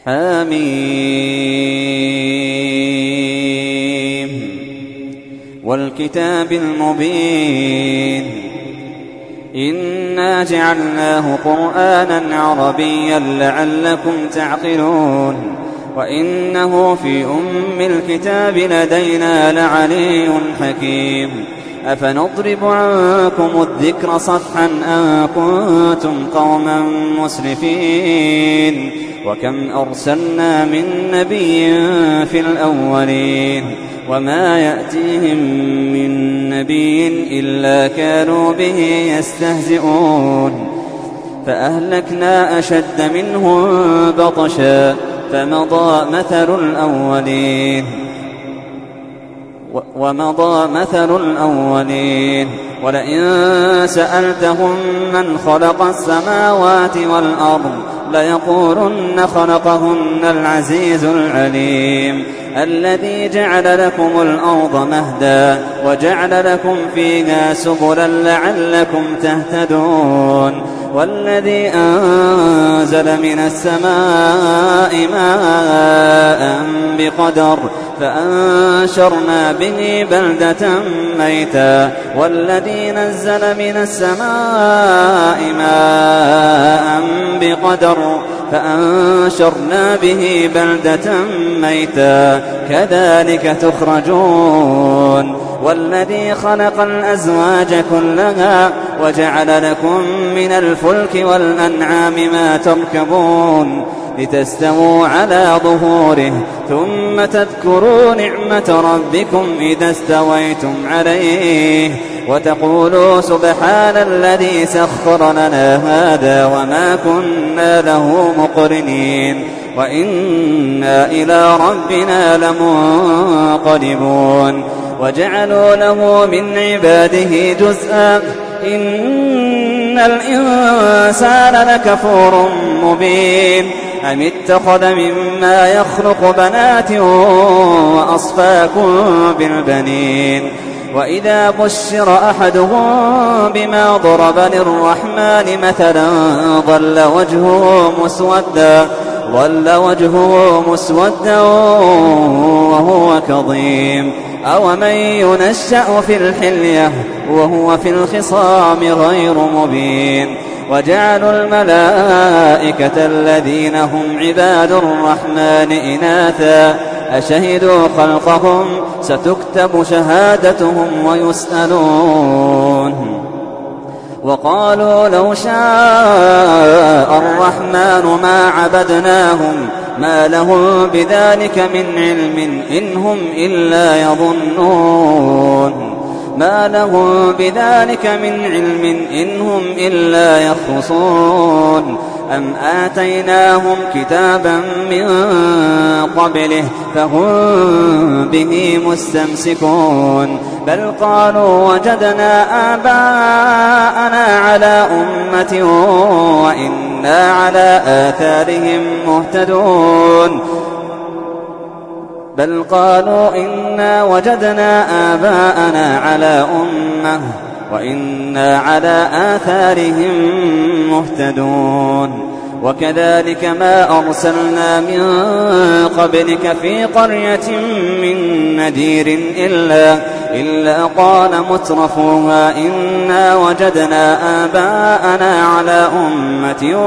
حميم والكتاب المبين إنا جعلناه قرآنا عربيا لعلكم تعقلون وإنه في الكتاب لدينا لعلي حكيم أفنضرب عنكم الذكر صفحا أن كنتم قوما مسرفين وكم أرسلنا من نبي في الأولين وما يأتيهم من نبي إلا كانوا به يستهزئون فأهلكنا أشد منهم بطشا فمضى مثل الأولين ولئن سألتهم من خلق السماوات والأرض ليقولن خلقهن العزيز العليم الذي جعل لكم الأرض مهدا وجعل لكم فيها سبلا لعلكم تهتدون والذي أنزل من السماء ماء بقدر فأنشرنا به بلدة ميتا والذي نزل من السماء ماء بقدر فأنشرنا به بلدة ميتا كذلك تخرجون والذي خلق الأزواج كلها وجعل لكم من الفلك والأنعام ما تركبون لتستووا على ظهوره ثم تذكروا نعمة ربكم إذا استويتم عليه وتقولوا سبحان الذي سخر لنا هذا وما كنا له مقرنين وإنا إلى ربنا لمنقلبون وجعلوا له من عباده جزءا إن الإنسان لكفور مبين أم اتخذ مما يخلق بنات وأصفاكم بالبنين وإذا بشر أحدهم بما ضرب للرحمن مثلا ظل وجهه مسودا وهو كظيم أومن ينشأ في الحلية وهو في الخصام غير مبين وجعلوا الملائكة الذين هم عباد الرحمن إناثا أشهدوا خلقهم ستكتب شهادتهم ويسألون وقالوا لو شاء الرحمن ما عبدناهم ما لهم بذلك من علم إن هم إلا يظنون ما لهم بذلك من علم إن هم إلا يخرصون أم آتيناهم كتابا من قبله فهم به مستمسكون بل قالوا وجدنا آباءنا على أمة وإنا على آثارهم مهتدون بل قالوا إنا وجدنا آباءنا على أمة وإنا على آثارهم مهتدون وكذلك ما أرسلنا من قبلك في قرية من نذير إلا قال مترفوها إنا وجدنا آباءنا على أمة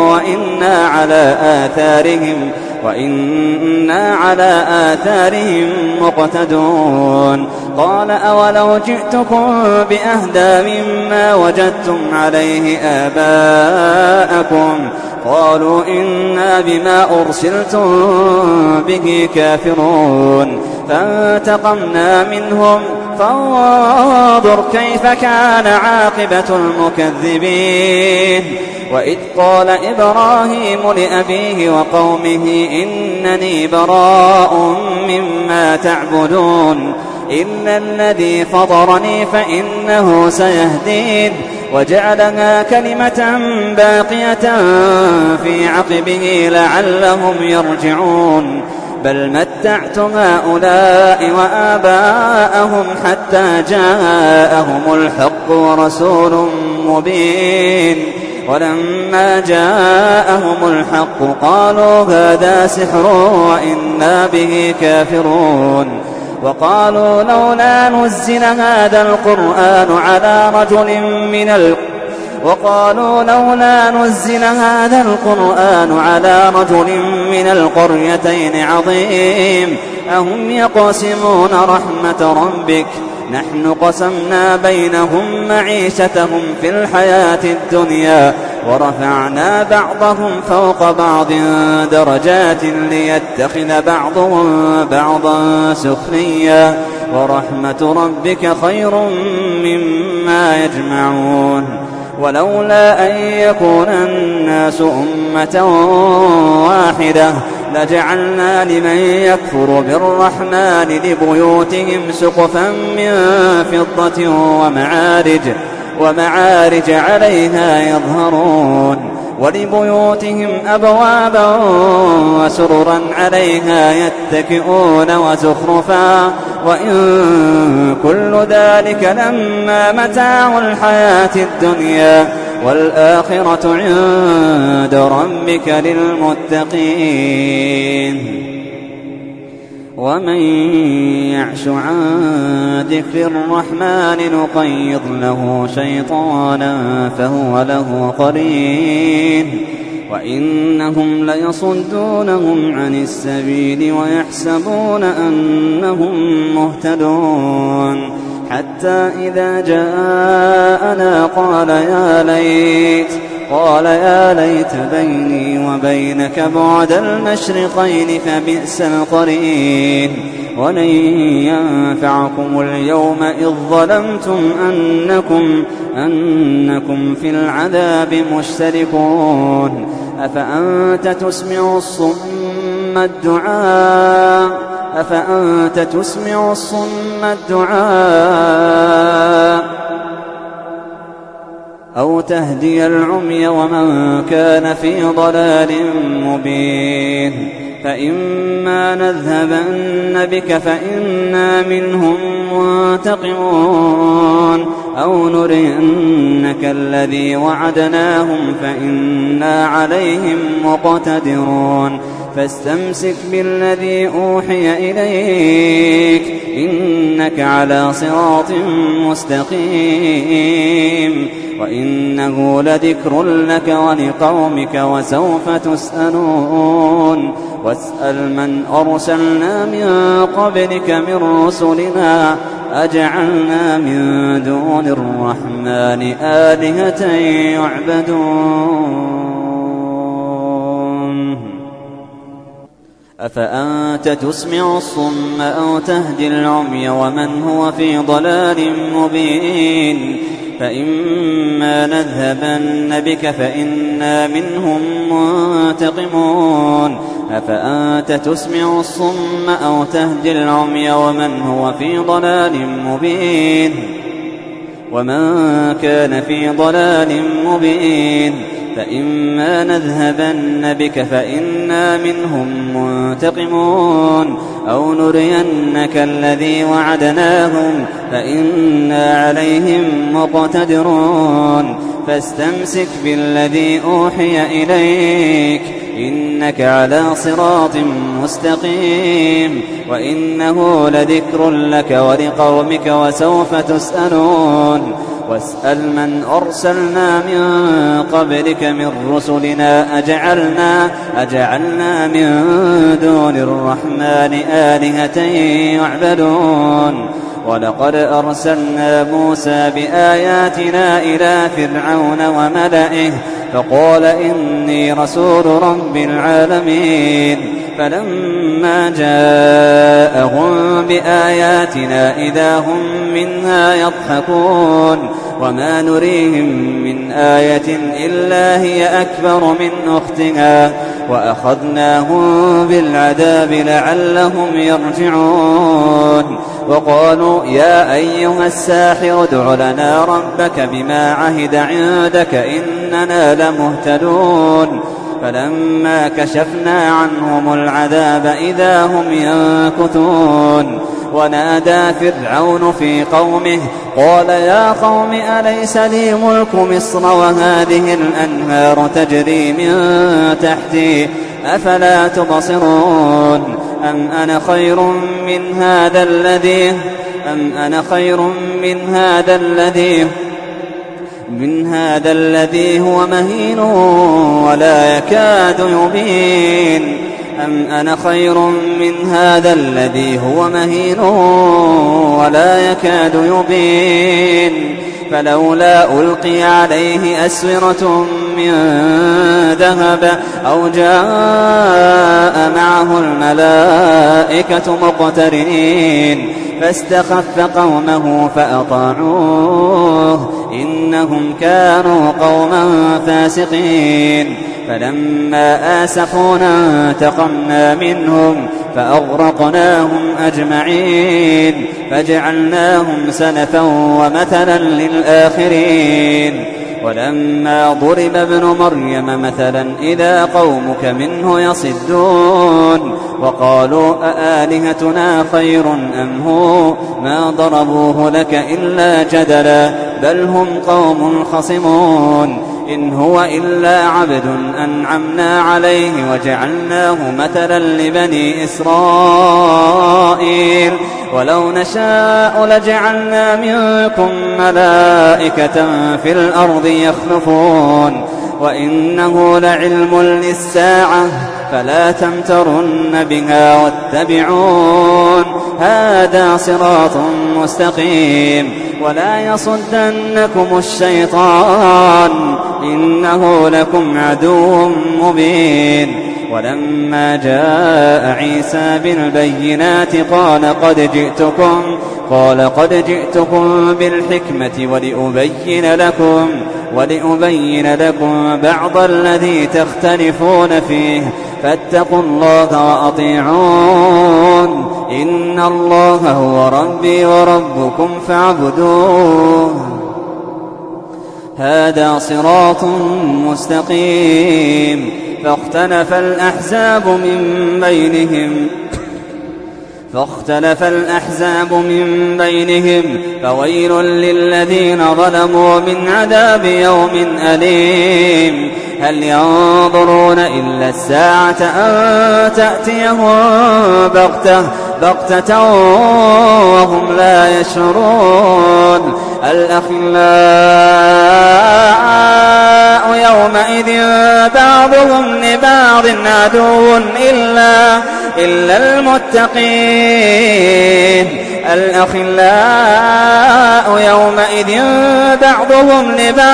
وإنا على آثارهم مقتدون قال أولو جئتكم بأهدى مما وجدتم عليه آباءكم قالوا إنا بما أرسلتم به كافرون فانتقمنا منهم فانظر كيف كان عاقبة المكذبين وإذ قال إبراهيم لأبيه وقومه إنني براء مما تعبدون إلا الذي فطرني فإنه سيهدين وجعلها كلمة باقية في عقبه لعلهم يرجعون بل متعت هؤلاء وآباءهم حتى جاءهم الحق ورسول مبين ولما جاءهم الحق قالوا هذا سحر وإنا به كافرون وقالوا لولا نزل هذا القرآن على رجل من القريتين عظيم أهم يقسمون رحمة ربك نحن قسمنا بينهم معيشتهم في الحياة الدنيا ورفعنا بعضهم فوق بعض درجات ليتخذ بعضهم بعضا سخريا ورحمة ربك خير مما يجمعون ولولا أن يكون الناس أمة واحدة لجعلنا لمن يكفر بالرحمن لبيوتهم سقفا من فضة ومعارج عليها يظهرون ولبيوتهم أبوابا وسررا عليها يتكئون وزخرفا وإن كل ذلك لما متاع الحياة الدنيا والآخرة عند ربك للمتقين ومن يعش عن ذكر الرحمن نقيض له شيطانا فهو له قرين وإنهم ليصدونهم عن السبيل ويحسبون أنهم مهتدون حتى إذا جاءنا قال يا ليت بيني وبينك بعد المشرقين فبئس القرين ولن ينفعكم اليوم إذ ظلمتم أنكم في العذاب مشتركون أفأنت تسمع الصم الدعاء أو تهدي العمي ومن كان في ضلال مبين فإما نذهبن بك فإنا منهم منتقمون أو نرينك الذي وعدناهم فإنا عليهم مقتدرون فاستمسك بالذي أوحي إليك إنك على صراط مستقيم وإنه لذكر لك ولقومك وسوف تسألون واسأل من أرسلنا من قبلك من رسلنا أجعلنا من دون الرحمن آلهة يعبدون أفأنت تسمع الصم أو تهدي العمي ومن هو في ضلال مبين فإما نذهبن بك فإنا منهم منتقمون أفأنت تسمع الصم أو تهدي العمي ومن هو في ضلال مبين ومن كان في ضلال مبين فإما نذهبن بك فإنا منهم منتقمون أو نرينك الذي وعدناهم فإنا عليهم مقتدرون فاستمسك بالذي أوحي إليك إنك على صراط مستقيم وإنه لذكر لك ولقومك وسوف تسألون واسأل من أرسلنا من قبلك من رسلنا أجعلنا من دون الرحمن آلهة يعبدون ولقد أرسلنا موسى بآياتنا إلى فرعون وملئه فقال إني رسول رب العالمين فلما جاءهم بآياتنا إذا هم منها يضحكون وما نريهم من آية إلا هي أكبر من أختها وأخذناهم بالعذاب لعلهم يرجعون وقالوا يا أيها الساحر ادع لنا ربك بما عهد عندك إننا لمهتدون فلما كشفنا عنهم العذاب إذا هم ينكثون ونادى فرعون في قومه قال يا قوم أليس لي ملك مصر وهذه الأنهار تجري من تحتي أفلا تبصرون أم أنا خير من هذا الذي هو مهين ولا يكاد يبين فلولا ألقي عليه أسورة من ذهب أو جاء معه الملائكة مقترنين فاستخف قومه فأطاعوه إنهم كانوا قوما فاسقين فلما آسفونا انتقمنا منهم فأغرقناهم أجمعين فجعلناهم سلفا ومثلا للآخرين ولما ضرب ابن مريم مثلا إذا قومك منه يصدون وقالوا أآلهتنا خير أم هو ما ضربوه لك إلا جدلا بل هم قوم خصمون إن هو إلا عبد أنعمنا عليه وجعلناه مثلا لبني إسرائيل ولو نشاء لجعلنا منكم ملائكة في الأرض يخلفون وإنه لعلم للساعة فلا تمترن بها واتبعون هذا صراط مستقيم ولا يصدنكم الشيطان إنه لكم عدو مبين ولما جاء عيسى بالبينات قال قد جئتكم بالحكمة ولأبين لكم بعض الذي تختلفون فيه فاتقوا الله وأطيعون إن الله هو ربي وربكم فاعبدوه هذا صراط مستقيم فاختلف الأحزاب من بينهم فويل للذين ظلموا من عذاب يوم أليم هل ينظرون إلا الساعة أن تأتيهم بغتة وهم لا يشعرون الأخلاء يومئذ بعضهم لبعض عدو إلا المتقين الأخلاء يومئذ بعضهم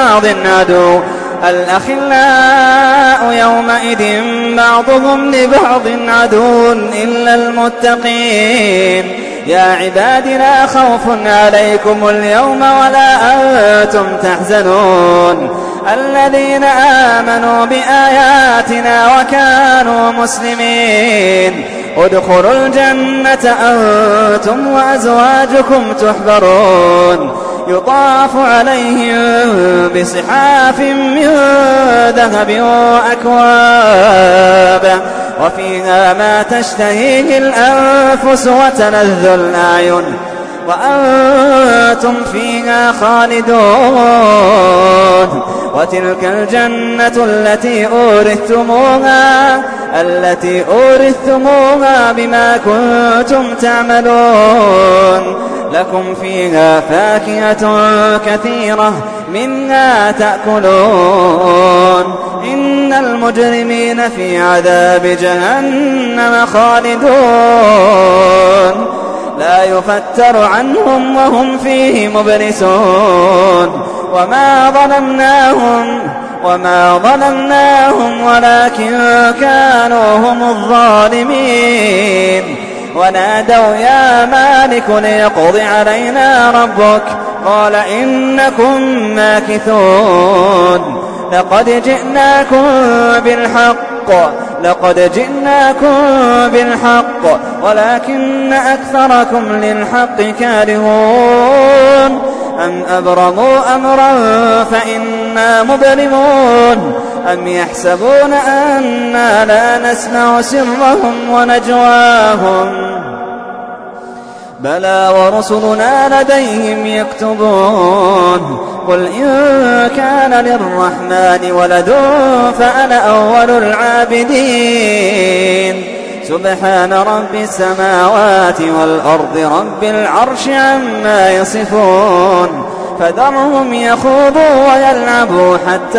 لبعض عدو إلا المتقين يا عباد لا خوف عليكم اليوم ولا أنتم تحزنون الذين آمنوا بآياتنا وكانوا مسلمين ادخلوا الجنة أنتم وأزواجكم تحبرون يطاف عليهم بصحاف من ذهب وأكواب وفيها ما تشتهيه الأنفس وتلذ الأعين وأنتم فيها خالدون وتلك الجنة التي أورثتموها بما كنتم تعملون لكم فيها فاكهة كثيرة منها تأكلون إن المجرمين في عذاب جهنم خالدون لا يفتر عنهم وهم فيه مبلسون وما ظلمناهم ولكن كانوا هم الظالمين ونادوا يا مالك ليقض علينا ربك قال إنكم ماكثون لقد جئناكم بالحق ولكن أكثركم للحق كارهون أم أبرموا أمرا فإنا مبرمون أم يحسبون أنا لا نسمع سرهم ونجواهم بلى ورسلنا لديهم يكتبون قل إن كان للرحمن ولد فأنا أول العابدين سبحان رب السماوات والأرض رب العرش عما يصفون فذرهم يخوضوا ويلعبوا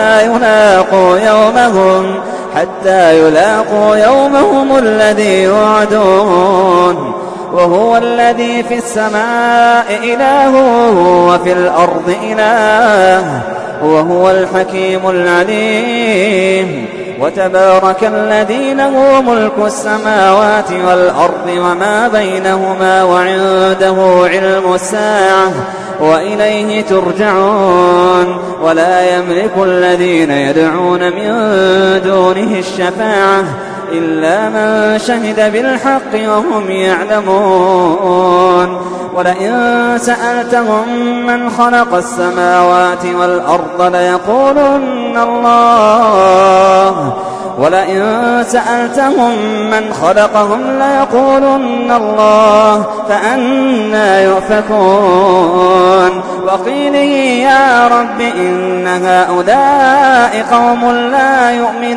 حتى يلاقوا يومهم الذي يوعدون وهو الذي في السماء إله وفي الأرض إله وهو الحكيم العليم وتبارك الذي له ملك السماوات والأرض وما بينهما وعنده علم الساعة وإليه ترجعون ولا يملك الذين يدعون من دونه الشفاعة إلا من شهد بالحق وهم يعلمون ولئن سألتهم من خلق السماوات والأرض ليقولن الله ولئن سألتهم من خلقهم ليقولن الله فأنى يؤفكون وقيله يا رب إن هؤلاء قوم لا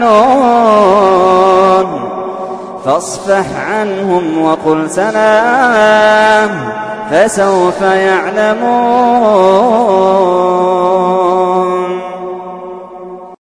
يؤمنون فاصفح عنهم وقل سلام فسوف يعلمون